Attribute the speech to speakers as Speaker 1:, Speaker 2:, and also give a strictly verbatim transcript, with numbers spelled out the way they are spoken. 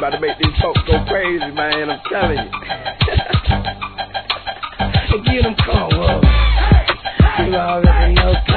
Speaker 1: about to make these folks go crazy, man. I'm telling you. And get them corn, whoa. You already know.